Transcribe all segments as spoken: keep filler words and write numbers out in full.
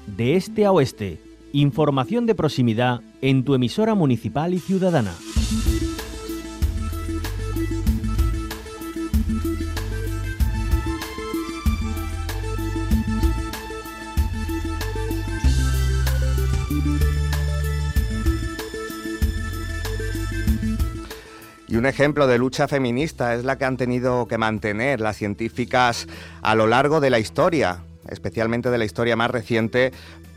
de este a oeste. Información de proximidad en tu emisora municipal y ciudadana. Y un ejemplo de lucha feminista es la que han tenido que mantener las científicas a lo largo de la historia, especialmente de la historia más reciente,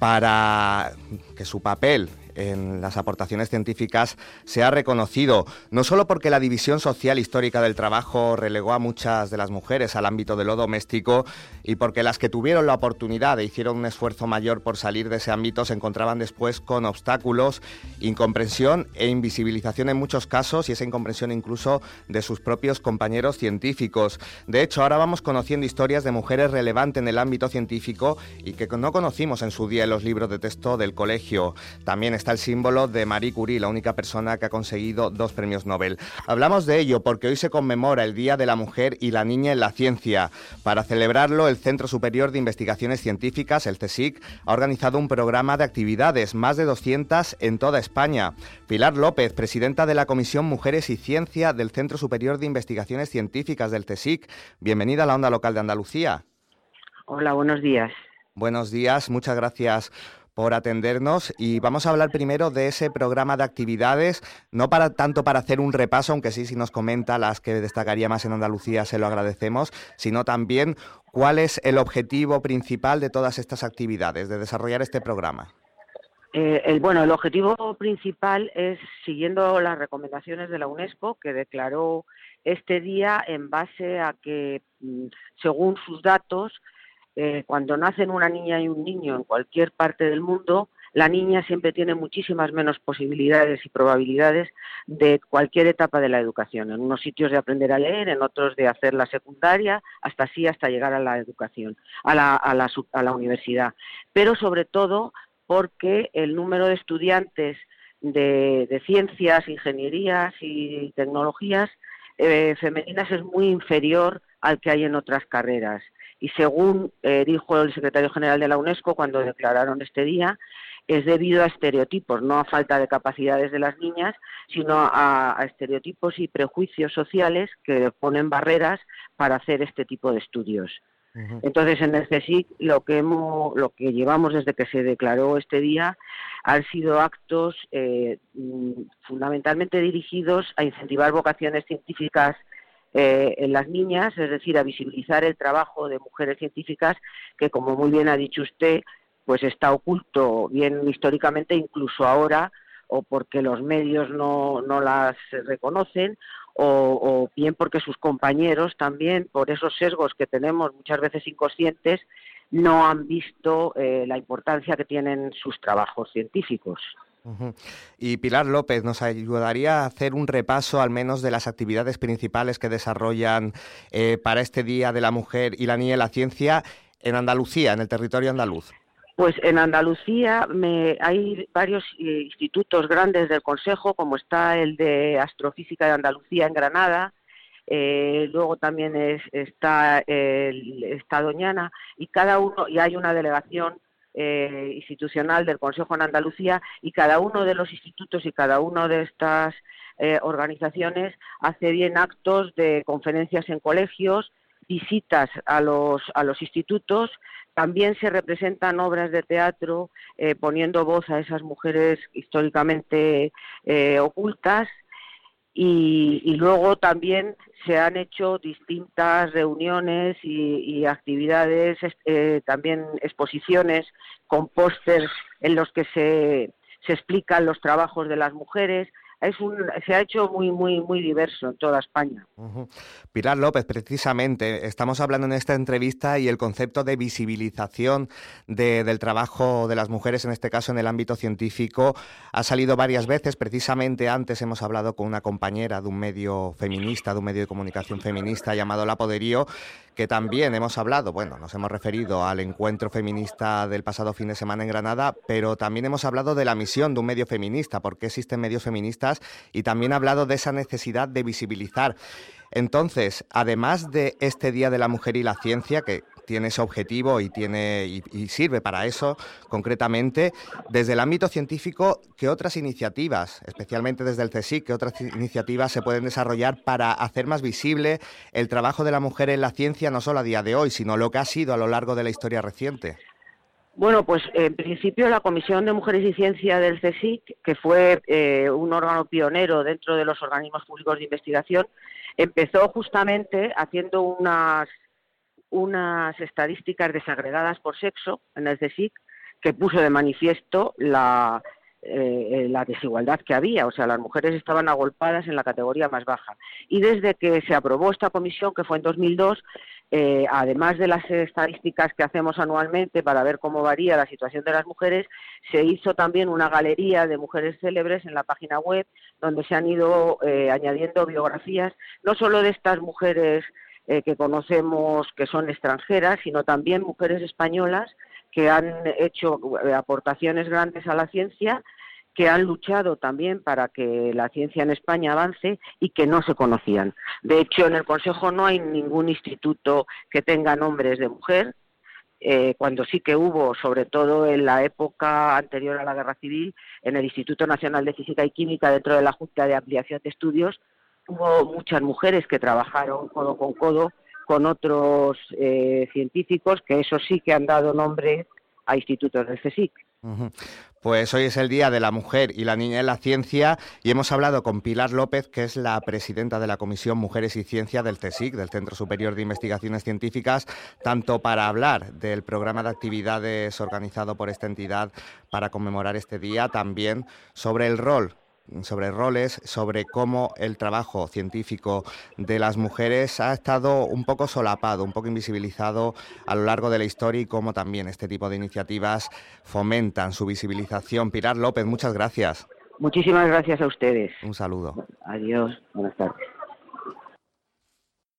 para que su papel en las aportaciones científicas sea reconocido, no solo porque la división social histórica del trabajo relegó a muchas de las mujeres al ámbito de lo doméstico y porque las que tuvieron la oportunidad e hicieron un esfuerzo mayor por salir de ese ámbito se encontraban después con obstáculos, incomprensión e invisibilización en muchos casos, y esa incomprensión incluso de sus propios compañeros científicos. De hecho, ahora vamos conociendo historias de mujeres relevantes en el ámbito científico y que no conocimos en su día en los libros de texto del colegio. También está el símbolo de Marie Curie, la única persona que ha conseguido dos premios Nobel. Hablamos de ello porque hoy se conmemora el Día de la Mujer y la Niña en la Ciencia. Para celebrarlo, el Centro Superior de Investigaciones Científicas, el CSIC, ha organizado un programa de actividades, más de doscientas en toda España. Pilar López, presidenta de la Comisión Mujeres y Ciencia del Centro Superior de Investigaciones Científicas del CSIC. Bienvenida a la Onda Local de Andalucía. Hola, buenos días. Buenos días, muchas gracias por atendernos, y vamos a hablar primero de ese programa de actividades, no para tanto para hacer un repaso, aunque sí, si nos comenta las que destacaría más en Andalucía se lo agradecemos, sino también cuál es el objetivo principal de todas estas actividades, de desarrollar este programa. Eh, el, bueno, el objetivo principal es, siguiendo las recomendaciones de la UNESCO, que declaró este día en base a que, según sus datos, Eh, cuando nacen una niña y un niño en cualquier parte del mundo, la niña siempre tiene muchísimas menos posibilidades y probabilidades de cualquier etapa de la educación. En unos sitios de aprender a leer, en otros de hacer la secundaria, hasta así hasta llegar a la educación, a la, a la, a la universidad. Pero sobre todo porque el número de estudiantes de, de ciencias, ingenierías y tecnologías eh, femeninas es muy inferior al que hay en otras carreras. Y según eh, dijo el secretario general de la UNESCO cuando declararon este día, es debido a estereotipos, no a falta de capacidades de las niñas, sino a, a estereotipos y prejuicios sociales que ponen barreras para hacer este tipo de estudios. Uh-huh. Entonces, en el CSIC lo que hemos, lo que llevamos desde que se declaró este día han sido actos eh, fundamentalmente dirigidos a incentivar vocaciones científicas Eh, en las niñas, es decir, a visibilizar el trabajo de mujeres científicas que, como muy bien ha dicho usted, pues está oculto, bien históricamente, incluso ahora, o porque los medios no, no las reconocen, o, o bien porque sus compañeros también, por esos sesgos que tenemos muchas veces inconscientes, no han visto eh, la importancia que tienen sus trabajos científicos. Uh-huh. Y Pilar López, ¿nos ayudaría a hacer un repaso al menos de las actividades principales que desarrollan eh, para este Día de la Mujer y la Niña en la Ciencia en Andalucía, en el territorio andaluz? Pues en Andalucía me, hay varios eh, institutos grandes del Consejo, como está el de Astrofísica de Andalucía en Granada, eh, luego también es, está, el, está Doñana, y cada uno, y hay una delegación Eh, institucional del Consejo en Andalucía, y cada uno de los institutos y cada una de estas eh, organizaciones hace bien actos de conferencias en colegios, visitas a los a los institutos, también se representan obras de teatro eh, poniendo voz a esas mujeres históricamente eh, ocultas. Y, y luego también se han hecho distintas reuniones y, y actividades, eh, también exposiciones con pósters en los que se, se explican los trabajos de las mujeres. Es un, se ha hecho muy, muy, muy diverso en toda España. Uh-huh. Pilar López, precisamente, estamos hablando en esta entrevista y el concepto de visibilización de, del trabajo de las mujeres, en este caso en el ámbito científico, ha salido varias veces. Precisamente antes hemos hablado con una compañera de un medio feminista, de un medio de comunicación feminista llamado La Poderío, que también hemos hablado, bueno, nos hemos referido al encuentro feminista del pasado fin de semana en Granada, pero también hemos hablado de la misión de un medio feminista, por qué existen medios feministas científicas y también ha hablado de esa necesidad de visibilizar. Entonces, además de este Día de la Mujer y la Ciencia, que tiene ese objetivo y, tiene, y, y sirve para eso concretamente, desde el ámbito científico, ¿qué otras iniciativas, especialmente desde el CSIC, qué otras iniciativas se pueden desarrollar para hacer más visible el trabajo de la mujer en la ciencia, no solo a día de hoy, sino lo que ha sido a lo largo de la historia reciente? Bueno, pues en principio la Comisión de Mujeres y Ciencia del CSIC, que fue eh, un órgano pionero dentro de los organismos públicos de investigación, empezó justamente haciendo unas, unas estadísticas desagregadas por sexo en el CSIC que puso de manifiesto la, eh, la desigualdad que había, o sea, las mujeres estaban agolpadas en la categoría más baja. Y desde que se aprobó esta comisión, que fue en dos mil dos, Eh, además de las estadísticas que hacemos anualmente para ver cómo varía la situación de las mujeres, se hizo también una galería de mujeres célebres en la página web, donde se han ido eh, añadiendo biografías, no solo de estas mujeres eh, que conocemos que son extranjeras, sino también mujeres españolas que han hecho eh, aportaciones grandes a la ciencia, que han luchado también para que la ciencia en España avance y que no se conocían. De hecho, en el Consejo no hay ningún instituto que tenga nombres de mujer, eh, cuando sí que hubo, sobre todo en la época anterior a la Guerra Civil, en el Instituto Nacional de Física y Química, dentro de la Junta de Ampliación de Estudios, hubo muchas mujeres que trabajaron codo con codo con otros eh, científicos, que eso sí que han dado nombre a institutos del CSIC. Uh-huh. Pues hoy es el Día de la Mujer y la Niña en la Ciencia y hemos hablado con Pilar López, que es la presidenta de la Comisión Mujeres y Ciencia del CSIC, del Centro Superior de Investigaciones Científicas, tanto para hablar del programa de actividades organizado por esta entidad para conmemorar este día, también sobre el rol sobre roles, sobre cómo el trabajo científico de las mujeres ha estado un poco solapado, un poco invisibilizado a lo largo de la historia y cómo también este tipo de iniciativas fomentan su visibilización. Pilar López, muchas gracias. Muchísimas gracias a ustedes. Un saludo. Adiós, buenas tardes.